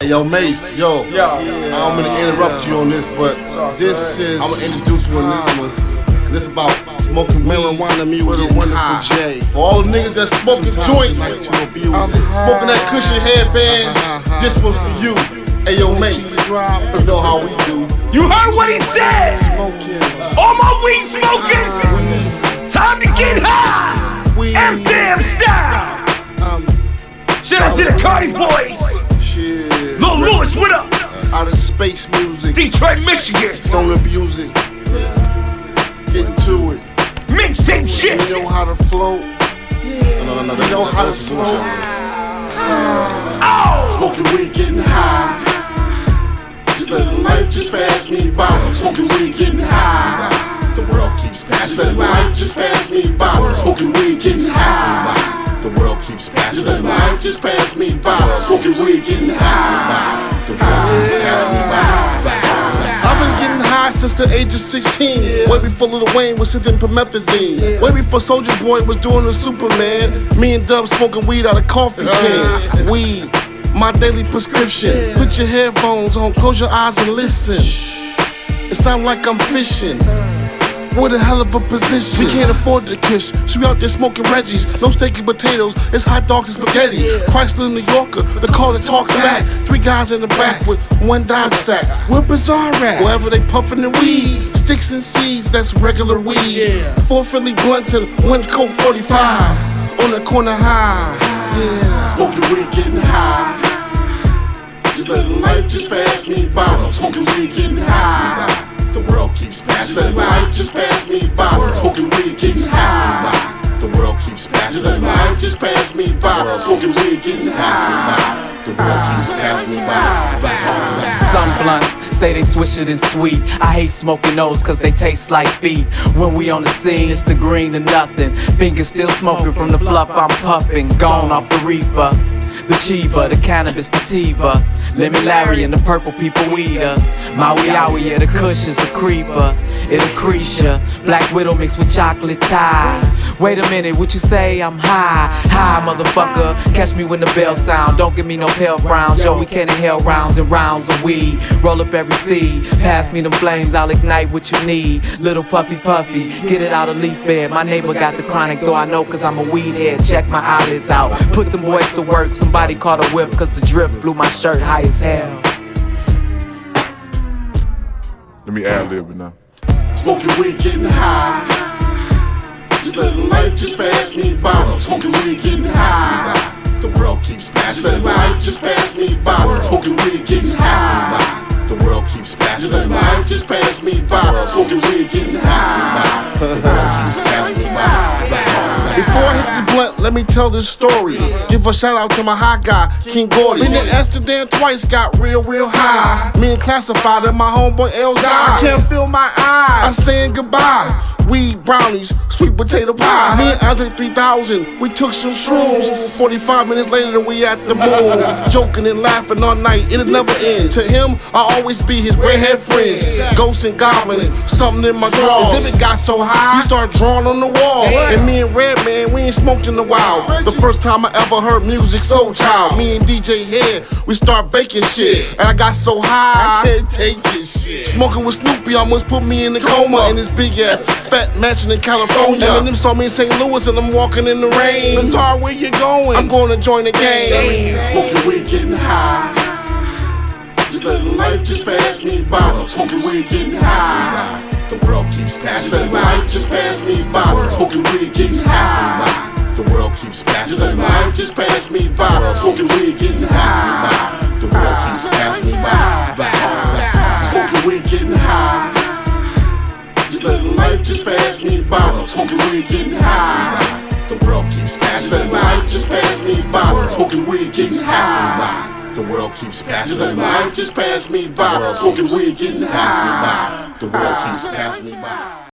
Yo, Mace, yo. I'm gonna interrupt you on this, but this is. I'm gonna introduce you on this one. This about smoking marijuana music with a wonderful J. For all the niggas that smoking joints, smoking that cushion headband, this one's for you. Hey, yo, Mace, you know how we do. You heard what he said? All my weed smokers, time to get high. Amsterdam style. Shout out to the Cardi boys. Lil Lewis, what up? Out of space music. Detroit, Michigan. Don't abuse it. Get into it. Mixtape shit. You know how to flow. No. You know how to smoke. Smoking weed, getting high. Just letting life just pass me by. Smoking weed, getting high. The world keeps passing. Just letting life just pass me by. Smoking weed, getting high. The world keeps passing. Just letting life just pass me by. Smoking weed, getting high. The world keeps passing me by. I've been getting high since the age of 16. Way before Lil Wayne was sitting promethazine. Way before Soulja Boy was doing the Superman. Me and Dub smoking weed out of coffee cans. Weed, my daily prescription. Put your headphones on, close your eyes and listen. It sounds like I'm fishing. What a hell of a position. We can't afford the kiss, so we out there smoking Reggie's. No steak and potatoes, it's hot dogs and spaghetti. Chrysler New Yorker, the car that talks back. 3 guys in the back with 1 dime sack. Where Bizarre at? Wherever they puffin' the weed. Sticks and seeds, that's regular weed. 4 Philly blunts and 1 Coke 45. On the corner high. Smoking weed, getting high. Just letting life just pass me by. Smoking weed, getting high. The world keeps passing. Just letting life just pass me by. Smoking weed, getting high. The world keeps passing. Just letting life just pass me by. Smoking weed, getting high. The world keeps passing me by. Some blunts say they swisher than sweet. I hate smoking those cause they taste like feet. When we on the scene, it's the green to nothing. Fingers still smoking from the fluff I'm puffing. Gone off the reefer. The Chiba, the cannabis, the Tiva. Lemon Larry and the purple people weeder. Maui Owie, yeah, the Kush is a creeper. It'll crease ya. Black Widow mixed with chocolate tie. Wait a minute, what you say? I'm high. High, motherfucker. Catch me when the bell sound. Don't give me no pale frowns. Yo, we can't inhale rounds and rounds of weed. Roll up every seed. Pass me them flames, I'll ignite what you need. Little puffy puffy, get it out of leaf bed. My neighbor got the chronic, though I know cause I'm a weed head. Check my eyelids out. Put them boys to work. Somebody caught a whip cause the drift blew my shirt high as hell. Let me ad-lib it now. Smoking weed, getting high. Just letting life just pass me by. Smoking weed, getting high. The world keeps passing. Just letting life just pass me by. Smoking weed, getting high. The world keeps passing. Just letting life just pass me by. Smoking weed, getting high. The world keeps passing me by. Before I hit the blunt, let me tell this story. Give a shout out to my high guy, King Gordy. Been to Amsterdam twice, got real high. Me and Classified and my homeboy Elzai. I can't feel my eyes. I'm saying goodbye. Weed brownies, sweet potato pie. Me and Andre 3000, we took some shrooms. 45 minutes later, we at the moon. Joking and laughing all night, it'll never end. To him, I'll always be his redhead friends. Ghosts and goblins, something in my drawers. As if it got so high, he started drawing on the wall. And me and Redman, we ain't smoked in a while. The first time I ever heard music, Soul Child. Me and DJ Head, we start baking shit. And I got so high, I can't take this shit. Smoking with Snoopy almost put me in the coma. In this big ass fat mansion in California. And then them saw me in St. Louis and I'm walking in the rain. Bizarre, where you going? I'm going to join the game. Smoking weed, getting high. Just letting life just pass me by. Smoking weed, getting high. The world keeps passing. Just letting life just pass me by. Smoking weed, getting high. The world keeps passing. Just letting life just pass me by. Smoking weed, getting high. The world keeps passing me by. Smoking weed, getting high. Just letting life just pass me by. Smoking weed, getting high. The world keeps passing. Just letting life just pass me by. Smoking weed, getting high. The world keeps passing. Just letting life just pass me by. Smoking weed, getting high. The world keeps passing me by.